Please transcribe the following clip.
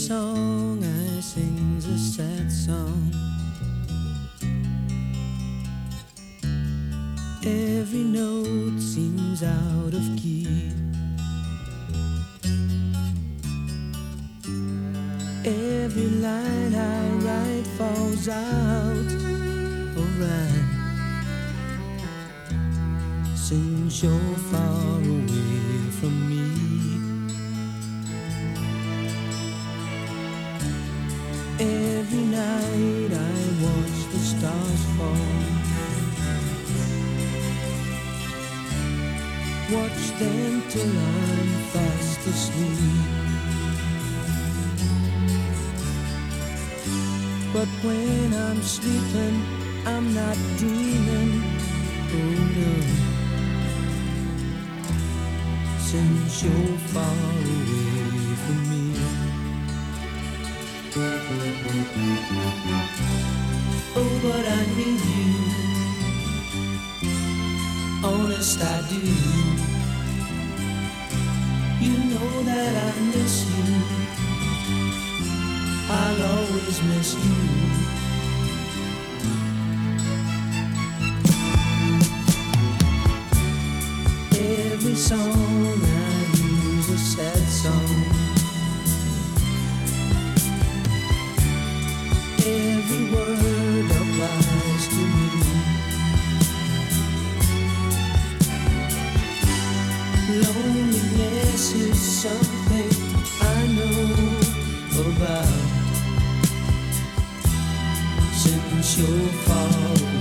song I sing's a sad song. Every note seems out of key. Every line I write falls out alright. Since you're far away from me, every night I watch the stars fall. Watch them till I'm fast asleep. But when I'm sleeping, I'm not dreaming. Oh no, since you're far away from me. Oh, but I need you, honest I do. You know that I miss you, I'll always miss you. Every song I use a sad song. Every word applies to me. Loneliness is something I know about. Since you're far away